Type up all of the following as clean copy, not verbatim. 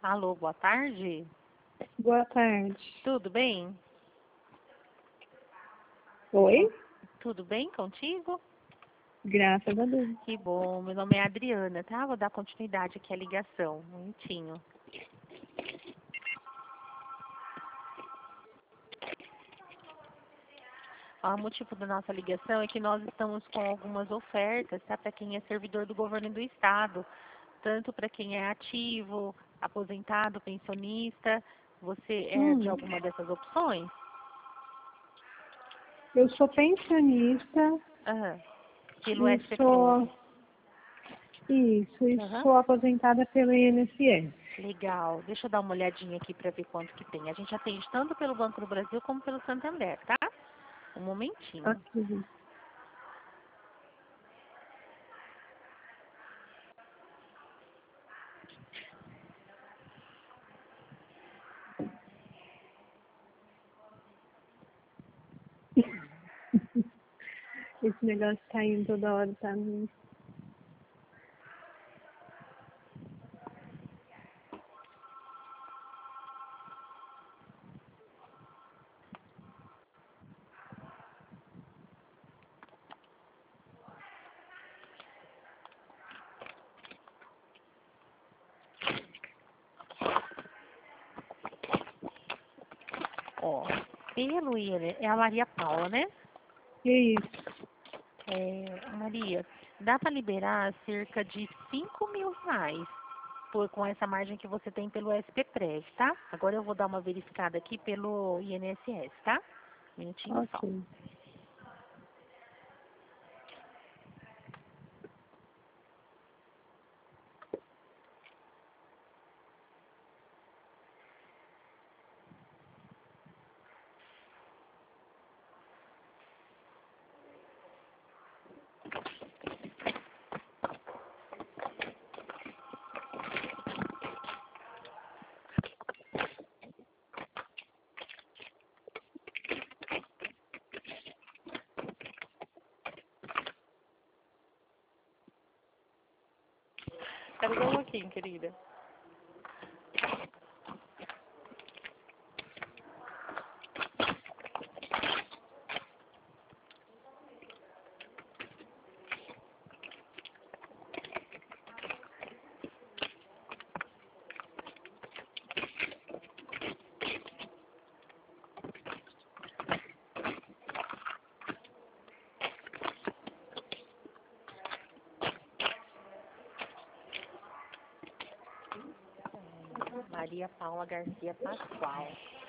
Alô, boa tarde. Boa tarde. Tudo bem? Oi? Tudo bem contigo? Graças a Deus. Que bom. Meu nome é Adriana, tá? Vou dar continuidade aqui à ligação. Um minutinho. O motivo da nossa ligação é que nós estamos com algumas ofertas, tá? Para quem é servidor do governo do estado, tanto para quem é ativo, aposentado, pensionista. Você é de alguma dessas opções? Eu sou pensionista Pelo e SPP. sou aposentada pelo INSS. Legal. Deixa eu dar uma olhadinha aqui para ver quanto que tem. A gente atende tanto pelo Banco do Brasil como pelo Santander, tá? Um momentinho. Aqui. Esse negócio caindo toda hora, tá? Ó, pelo INSS, é a Maria Paula, né? Isso. Maria, dá para liberar cerca de R$ 5.000 com essa margem que você tem pelo SPPREV, tá? Agora eu vou dar uma verificada aqui pelo INSS, tá? Um minutinho só. Ok. Espera só um pouquinho, querida. Maria Paula Garcia Pascoal.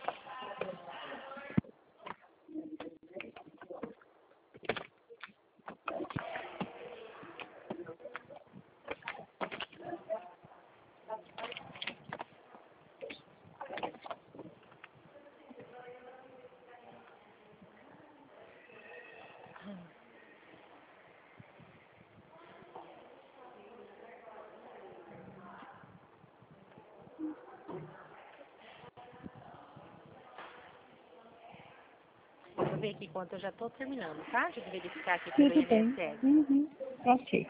Deixa eu ver aqui quanto eu já estou terminando, tá? Deixa eu verificar aqui pelo Tudo bem. INSS. Ok.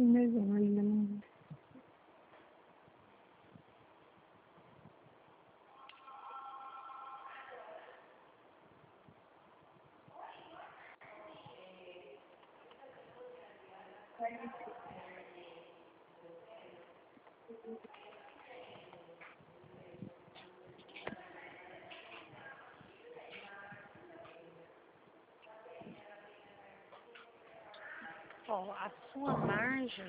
sim, mas eu ainda não. Ó, a sua margem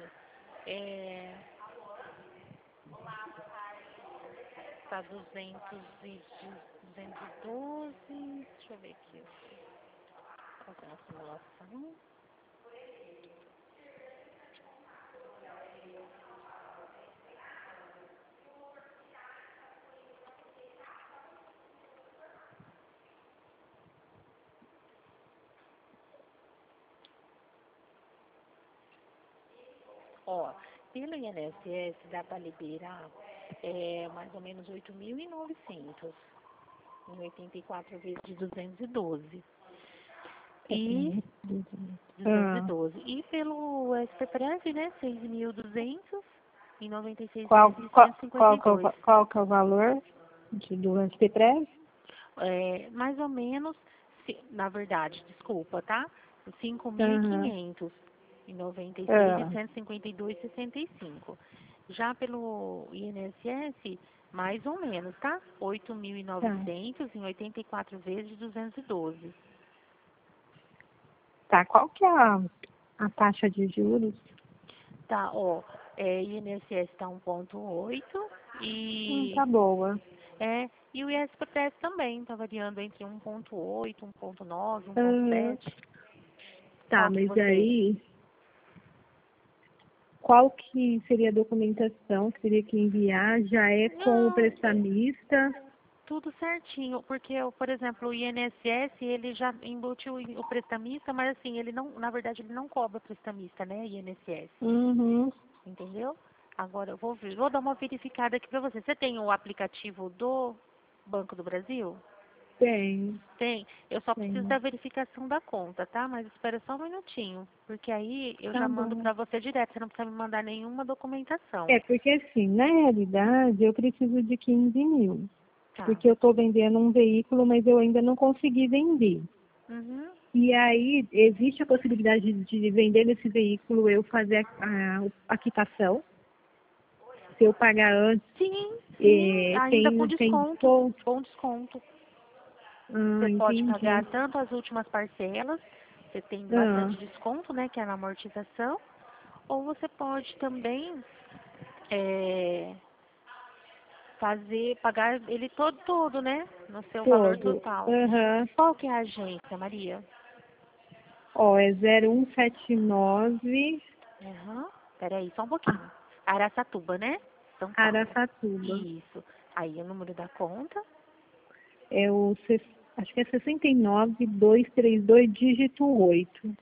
tá 212, deixa eu ver aqui, fazer uma simulação. Ó, pelo INSS dá para liberar mais ou menos 8.900 em 84 vezes de 212. E 212. E pelo SPPREV, né, 6.200 em 96 vezes de 152. Qual que é o valor do SPPREV? Mais ou menos, na verdade, desculpa, tá? 5.500 em 96 de 152,65. Já pelo INSS, mais ou menos, tá? 8.900 em 84 vezes de 212. Tá, qual que é a taxa de juros? Tá, ó, INSS tá 1,8 e Tá boa. e o ISPTS também tá variando entre 1,8, 1,9, 1,7. Tá, mas aí qual que seria a documentação que teria que enviar? Já é com o prestamista? Tudo certinho, porque, por exemplo, o INSS, ele já embutiu o prestamista, mas assim, ele não, na verdade, ele não cobra prestamista, né, INSS. Entendeu? Agora eu vou dar uma verificada aqui pra você. Você tem o aplicativo do Banco do Brasil? Tem. Tem. Eu só preciso da verificação da conta, tá? Mas espera só um minutinho, porque aí eu já mando pra você direto, você não precisa me mandar nenhuma documentação. Porque assim, na realidade, eu preciso de 15 mil. Tá. Porque eu estou vendendo um veículo, mas eu ainda não consegui vender. E aí, existe a possibilidade de vender esse veículo, eu fazer a quitação. Se eu pagar antes, Sim, ainda com desconto. Com desconto. Você pode pagar tanto as últimas parcelas, você tem bastante desconto, né, que é na amortização, ou você pode também pagar ele todo, né, no seu valor total. Qual que é a agência, Maria? É 0179. Peraí, só um pouquinho. Araçatuba, né? São Paulo. Araçatuba. Isso. Aí o número da conta? Acho que é 69232, dígito 8.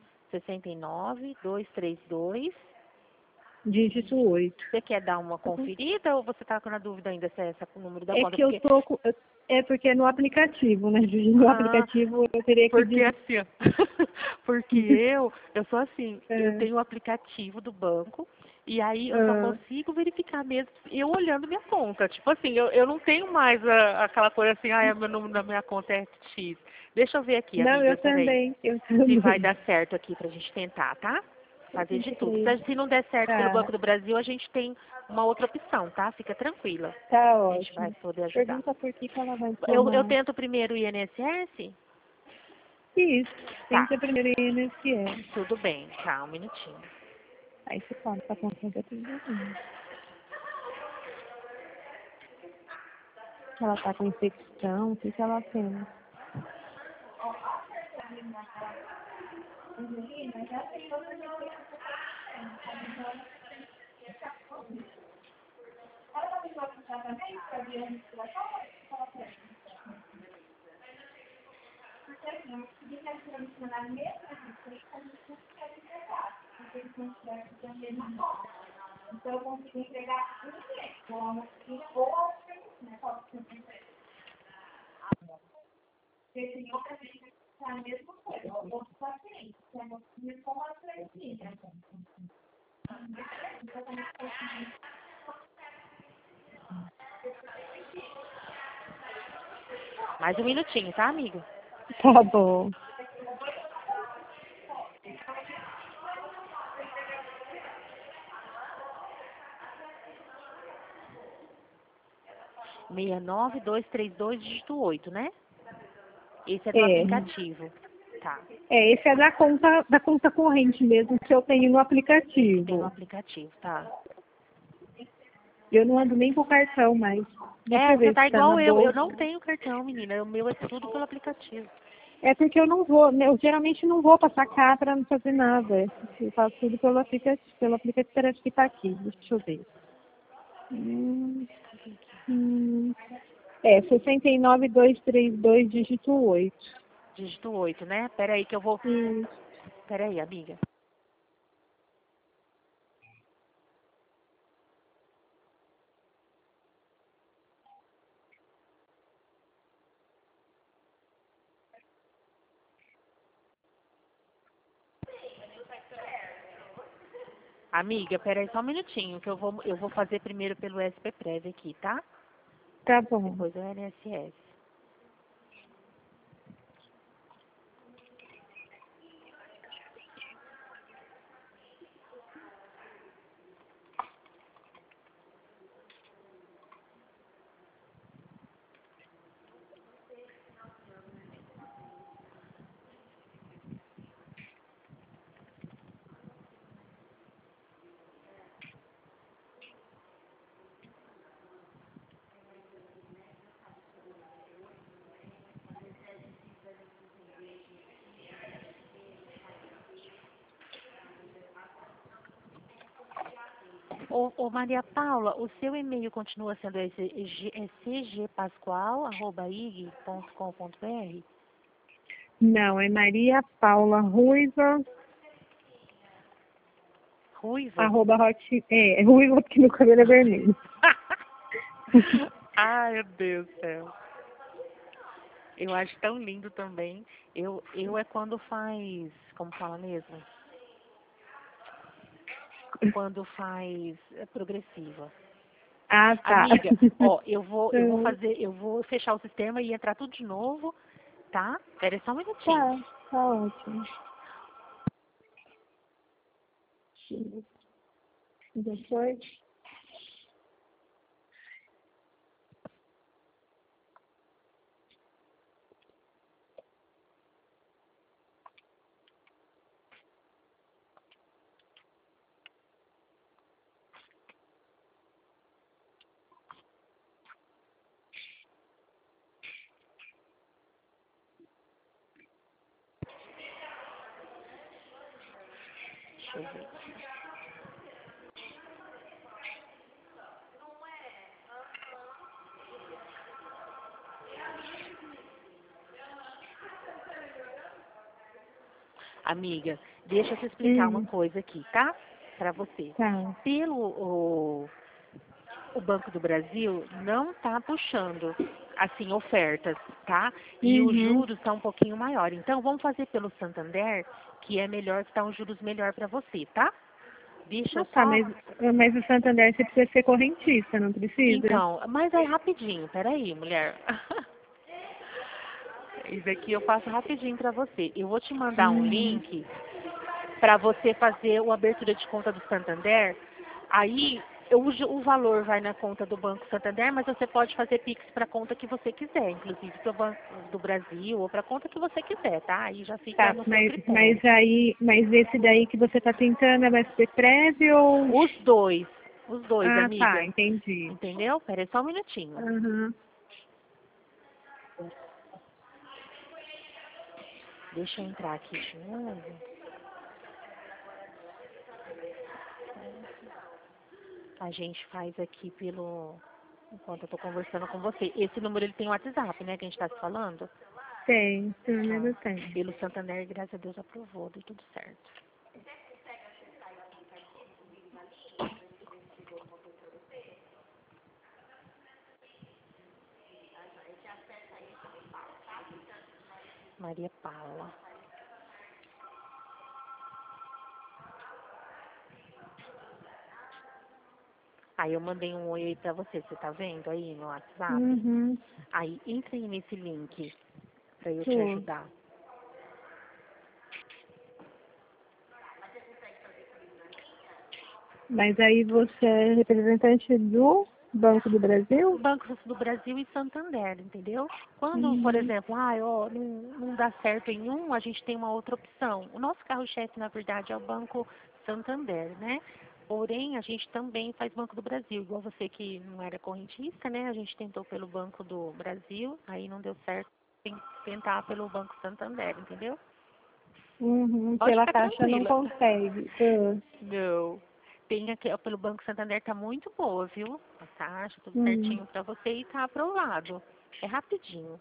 69232. Dígito 8. Você quer dar uma conferida ou você está com a dúvida ainda se é esse o número da conta? Que eu tô com... porque é no aplicativo, né? No aplicativo eu teria que... Porque assim, ó, porque eu sou assim, eu tenho o aplicativo do banco e aí eu só consigo verificar mesmo eu olhando minha conta. Tipo assim, eu não tenho mais aquela coisa assim, meu número da minha conta é X. Deixa eu ver aqui, amiga. Não, eu também. Se vai dar certo aqui pra gente tentar, tá? Fazer de tudo. Se não der certo pelo Banco do Brasil, a gente tem uma outra opção, tá? Fica tranquila. Tá ótimo. A gente vai poder ajudar. Pergunta por que ela vai eu tento primeiro o INSS? Isso. Tenta primeiro o INSS. Tudo bem. Tá, um minutinho. Aí você fala pra conta tudo bem. Ela tá com infecção, o que ela tem? Mais um minutinho, tá, amiga? Tá bom. Meia nove dois três dois dígito 8, né? Esse é do É. aplicativo. Tá. Esse é da conta corrente mesmo que eu tenho no Que tem no aplicativo. aplicativo, tá? Eu não ando nem com cartão mais. Deixa eu Você ver tá se tá na igual eu. Eu bolsa. não tenho cartão, menina. O meu é tudo pelo aplicativo. É porque eu não vou, né? Eu geralmente não vou passar cá para não fazer nada. Eu faço tudo pelo aplicativo. Pelo aplicativo parece que tá aqui. Deixa eu ver. Hum. 69232 dígito 8. Dígito 8, né? Pera aí que eu vou... Isso. Pera aí, amiga. Amiga, pera aí só um minutinho, que eu vou fazer primeiro pelo SPPrev aqui, tá? Tá bom. Depois o INSS. Ô, Maria Paula, o seu e-mail continua sendo cgpascoal@ig.com.br? Não, é Maria Paula Ruiva, Ruiva? Ruiva porque meu cabelo é vermelho. Ai, meu Deus do céu. Eu acho tão lindo também. Eu é quando faz, como fala mesmo? Quando faz progressiva. Ah, tá. Amiga, ó, eu vou fechar o sistema e entrar tudo de novo, tá? Espera só um minutinho. Tá ótimo. Já foi? Deixa eu ver. Amiga, deixa eu te explicar uma coisa aqui, tá? Pra você. Tá. Pelo o Banco do Brasil não tá puxando, assim, ofertas, tá? E os Uhum. juros tá um pouquinho maior. Então, vamos fazer pelo Santander, que é melhor, que tá um juros melhor pra você, tá? Deixa Ah, eu tá, só... mas o Santander você precisa ser correntista, não precisa? Então, mas é rapidinho, peraí, mulher. Isso aqui eu faço rapidinho pra você. Eu vou te mandar um Uhum. link para você fazer a abertura de conta do Santander. Aí o valor vai na conta do Banco Santander, mas você pode fazer Pix para a conta que você quiser, inclusive para o Banco do Brasil ou para a conta que você quiser, tá? Aí já fica Tá, no seu mas critério. aí, mas esse daí que você tá tentando é o SPPrev ou... Os dois, Ah, tá, amiga. entendi. Entendeu? Pera aí só um minutinho. Uhum. Deixa eu entrar aqui de novo. A gente faz aqui pelo... Enquanto eu tô conversando com você. Esse número ele tem o WhatsApp, né? Que a gente tá se falando. Tem, pelo Tá. menos tem. Pelo Santander, graças a Deus, aprovou, deu tudo certo. Maria Paula. Aí eu mandei um oi pra você, você tá vendo aí no WhatsApp? Uhum. Aí entra aí nesse link pra eu te Tô. ajudar. Mas aí você é representante do Banco do Brasil? Bancos do Brasil e Santander, entendeu? Quando, por Uhum. exemplo, não dá certo em um, a gente tem uma outra opção. O nosso carro-chefe, na verdade, é o Banco Santander, né? Porém, a gente também faz Banco do Brasil, igual você que não era correntista, né? A gente tentou pelo Banco do Brasil, aí não deu certo, tem que tentar pelo Banco Santander, entendeu? Uhum. Pode Pela ficar Caixa não tranquila. consegue. Ah. Não. Tem aqui, ó, pelo Banco Santander tá muito boa, viu? A taxa, tudo Uhum. certinho pra você e tá aprovado. É rapidinho.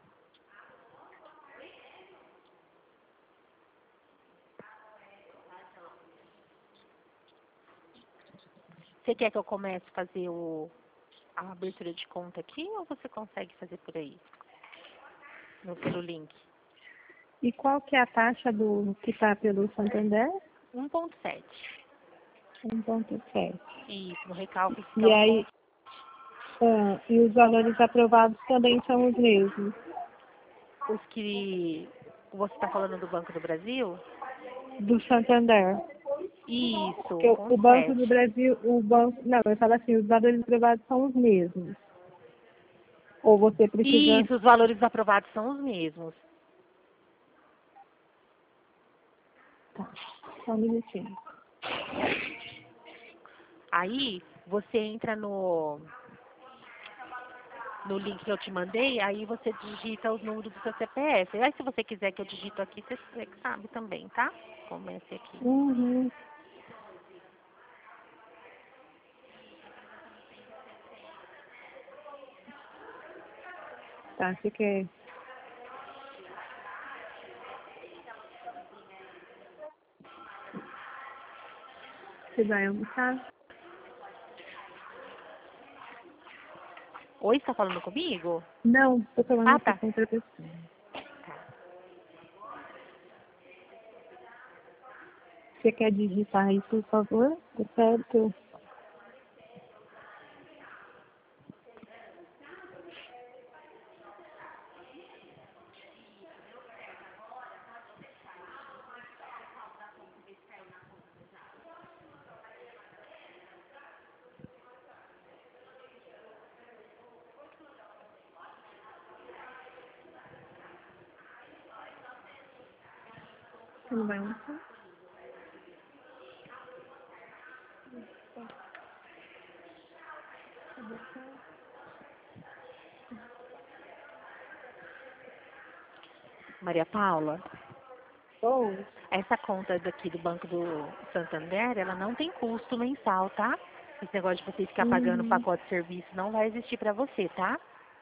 Você quer que eu comece a fazer a abertura de conta aqui ou você consegue fazer por aí? Pelo link? E qual que é a taxa do que está pelo Santander? 1,7. 1,7. Isso, no recalque fica E aí, 1,7. e os valores aprovados também são os mesmos. Os que você está falando do Banco do Brasil? Do Santander. Isso, Porque o Banco 1,7. do Brasil, não, eu falo assim, os valores aprovados são os mesmos. Ou você precisa. Isso, os valores aprovados são os mesmos. Tá, só um minutinho. Aí você entra no link que eu te mandei, aí você digita os números do seu CPF. Aí se você quiser que eu digito aqui, você sabe também, tá? Comece aqui. Uhum. Tá, você quer. Você vai almoçar? Oi, você tá falando comigo? Não, tô falando Ah, aqui tá. com outra pessoa. Você quer digitar aí, por favor? Tá certo? Você não vai almoçar? Maria Paula, Ou. essa conta daqui do Banco do Santander, ela não tem custo mensal, tá? Esse negócio de você ficar pagando Uhum. pacote de serviço não vai existir pra você, tá?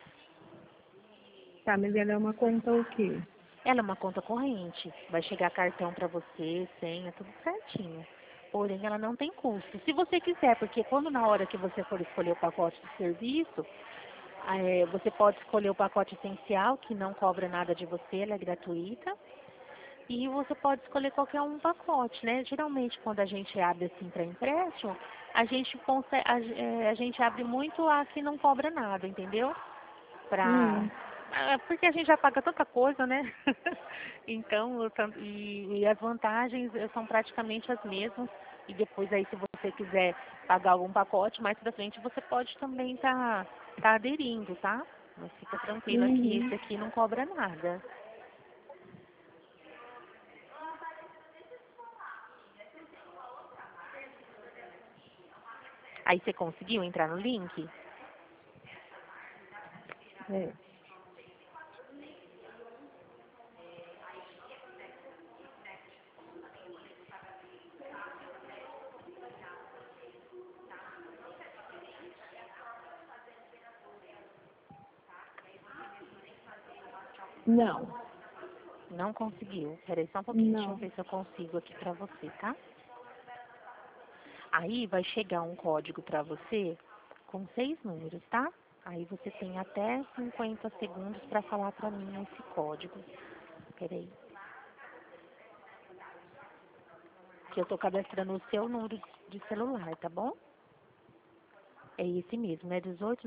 Tá, mas ela é uma conta o quê? Ela é uma conta corrente. Vai chegar cartão pra você, senha, tudo certinho. Porém, ela não tem custo. Se você quiser, porque quando na hora que você for escolher o pacote de serviço, você pode escolher o pacote essencial, que não cobra nada de você, ela é gratuita. E você pode escolher qualquer um pacote, né? Geralmente, quando a gente abre assim para empréstimo, a gente consegue, a gente abre muito a que não cobra nada, entendeu? Pra, Hum. porque a gente já paga tanta coisa, né? Então, e as vantagens são praticamente as mesmas. E depois aí, se você quiser pagar algum pacote, mais pra frente você pode também tá aderindo, tá? Mas fica tranquila que Uhum. esse aqui não cobra nada. Aí você conseguiu entrar no link? É. Não, Não conseguiu. Peraí só um pouquinho, deixa eu não. ver se eu consigo aqui pra você, tá? Aí vai chegar um código pra você com 6 números, tá? Aí você tem até 50 segundos pra falar pra mim esse código. Peraí. Que eu tô cadastrando o seu número de celular, tá bom? É esse mesmo, né?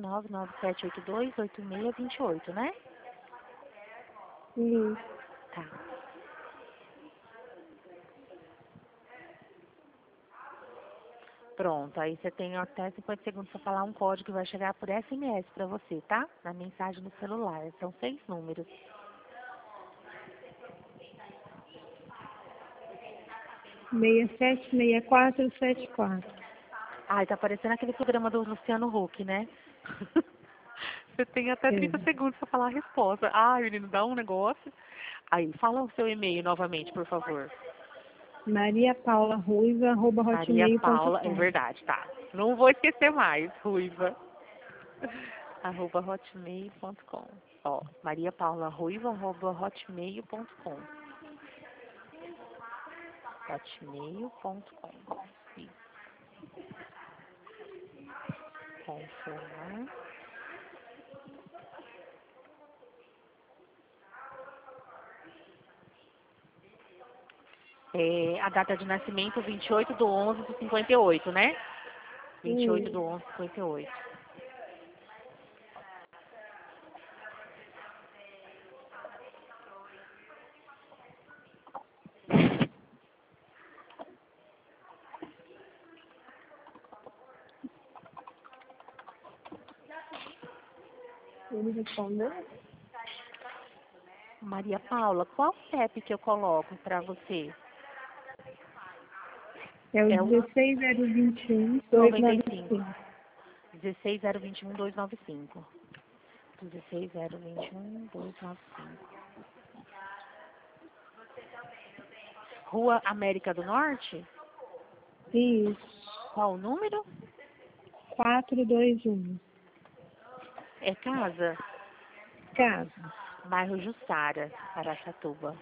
18997828628, né? Isso. Tá. Pronto, aí você tem até 50 segundos para falar um código que vai chegar por SMS para você, tá? Na mensagem no celular. São 6 números. 676474. Ai, tá parecendo aquele programa do Luciano Huck, né? Você tem até 30 É. segundos para falar a resposta. Ai, menino, dá um negócio. Aí, fala o seu e-mail novamente, por favor. Maria Paula, é mariapaularuiva@hotmail.com. verdade, tá. Não vou esquecer mais, Ruiva. @hotmail.com. Ó, mariapaularuiva@hotmail.com. Hotmail.com. Isso. Confirmar. É, a data de nascimento, 28/11/58, né? 28/11/58. Ele respondeu? Maria Paula, qual CEP que eu coloco para você? É o É o 16021 95. 295. 16021-295. 16021-295. Rua América do Norte? Isso. Qual o número? 421. É casa? Casa. Bairro Jussara, Araçatuba.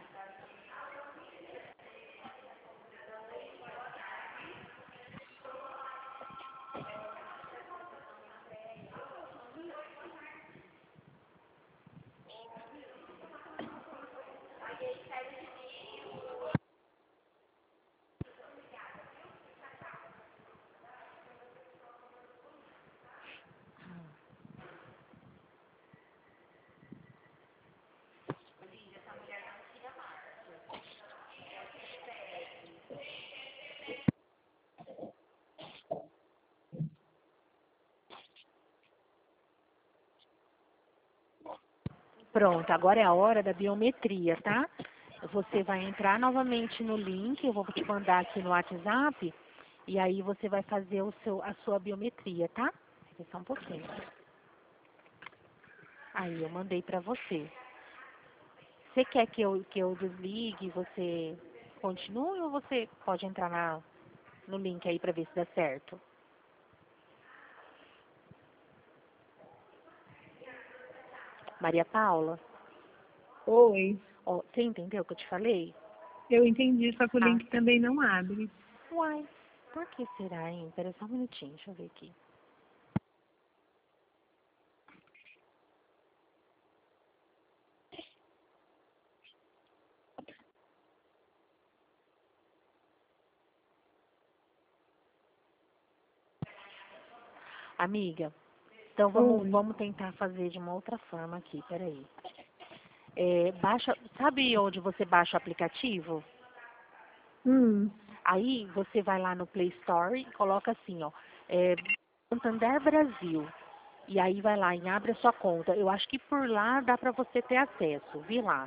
Pronto, agora é a hora da biometria, tá? Você vai entrar novamente no link, eu vou te mandar aqui no WhatsApp, e aí você vai fazer a sua biometria, tá? Espera só um pouquinho. Aí, eu mandei pra você. Você quer que eu desligue, você continue ou você pode entrar no link aí pra ver se dá certo? Maria Paula, Oi. ó, você entendeu o que eu te falei? Eu entendi, só que o Ah, link também não abre. uai, por que será, hein? Espera só um minutinho, deixa eu ver aqui. Amiga, então Oi. vamos tentar fazer de uma outra forma aqui, peraí. Sabe onde você baixa o aplicativo? Hum. Aí você vai lá no Play Store e coloca assim, ó, é, Santander Brasil. E aí vai lá e abre a sua conta. Eu acho que por lá dá pra você ter acesso, vi lá.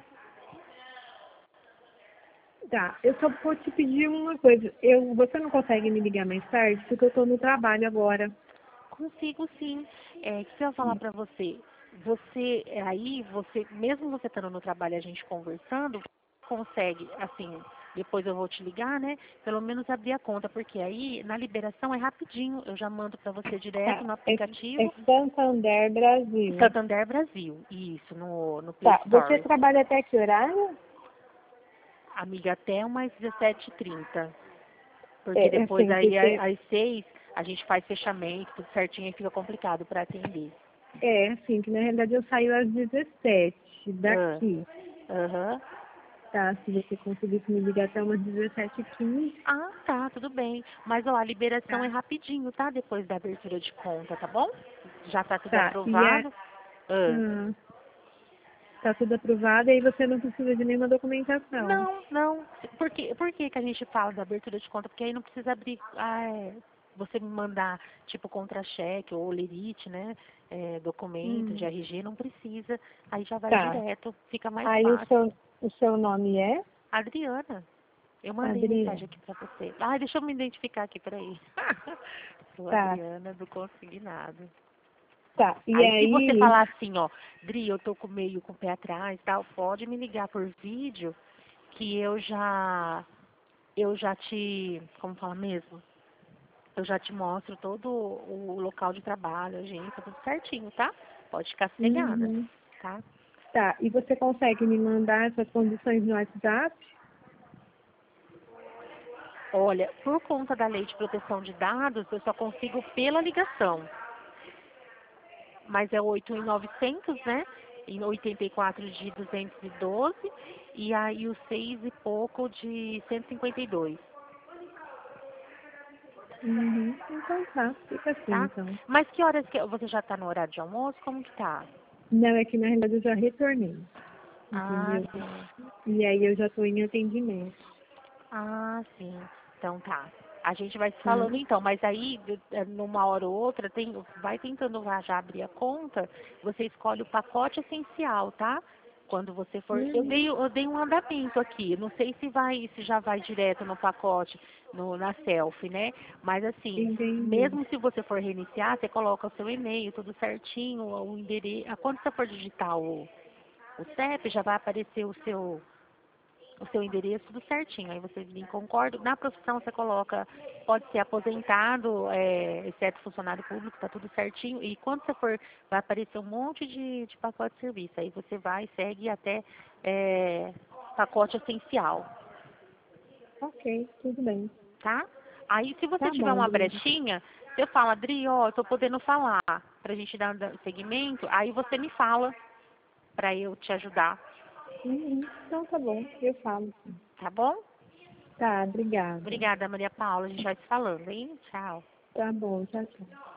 Tá, eu só vou te pedir uma coisa. Você não consegue me ligar mais tarde? Porque eu tô no trabalho agora. Consigo sim. O que eu ia falar pra você? Mesmo você estando no trabalho, a gente conversando, consegue, assim, depois eu vou te ligar, né? Pelo menos abrir a conta, porque aí na liberação é rapidinho. Eu já mando pra você direto Tá, no é aplicativo. Santander Brasil. Santander Brasil, isso, no Play Tá, você Store. trabalha até que horário? Amiga, até umas 17h30. Porque É, depois assim, aí porque às 6 a gente faz fechamento, tudo certinho e fica complicado para atender. assim, que na realidade eu saio às 17 Ah, daqui. aham. tá? Se você conseguisse me ligar até umas 17h15. Ah, tá, tudo bem. Mas, ó, a liberação é Tá. rapidinho, tá? Depois da abertura de conta, tá bom? Já tá tudo Tá. E a, aprovado. Ah. ah, tá tudo aprovado e aí você não precisa de nenhuma documentação. Não, não. Por que que a gente fala da abertura de conta? Porque aí não precisa abrir, você me mandar, tipo, contra-cheque ou lerite, né? Documento de Hum. RG, não precisa. Aí já vai Tá. direto, fica mais Aí fácil. o seu nome é Adriana, eu mandei Adriana. mensagem aqui pra você. Ah, deixa eu me identificar aqui, peraí. Sou Tá. Adriana do Consignado. Tá. E Aí se você aí, falar assim, ó, Dri, eu tô meio com o pé atrás, tal, pode me ligar por vídeo que eu já te, como fala mesmo? Eu já te mostro todo o local de trabalho, a agência, tudo certinho, tá? Pode ficar sossegada, uhum. tá? Tá. E você consegue me mandar essas condições no WhatsApp? Olha, por conta da lei de proteção de dados, eu só consigo pela ligação. Mas é 8.900, né? Em 84 de 212 e aí o 6 e pouco de 152, Uhum. Então tá. Fica assim, tá? então. Mas que horas que você já tá no horário de almoço? Como que tá? Não, é que na realidade eu já retornei. Ah, Entendeu? sim. E aí eu já tô em atendimento. Ah, sim. Então tá. A gente vai se Tá? falando então, mas aí, numa hora ou outra, vai tentando já abrir a conta, você escolhe o pacote essencial, tá? Quando você for. Uhum. Eu dei um andamento aqui. Não sei se já vai direto no pacote, na selfie, né? Mas assim, Entendi. mesmo se você for reiniciar, você coloca o seu e-mail, tudo certinho, o endereço. Quando você for digitar o CEP, já vai aparecer o seu endereço, tudo certinho. Aí você vem concordo. Na profissão você coloca, pode ser aposentado, exceto funcionário público, tá tudo certinho. E quando você for, vai aparecer um monte de pacote de serviço. Aí você vai, segue até pacote essencial, Ok, tudo bem. tá? Aí se você Tá tiver bom, uma Adriana. brechinha, você fala, Adri, ó, eu tô podendo falar, pra gente dar segmento, aí você me fala pra eu te ajudar, Uhum. Então tá bom, eu falo. tá bom? Tá, obrigada. Obrigada, Maria Paula. A gente vai se falando, hein? Tchau. Tá bom, tchau, tchau.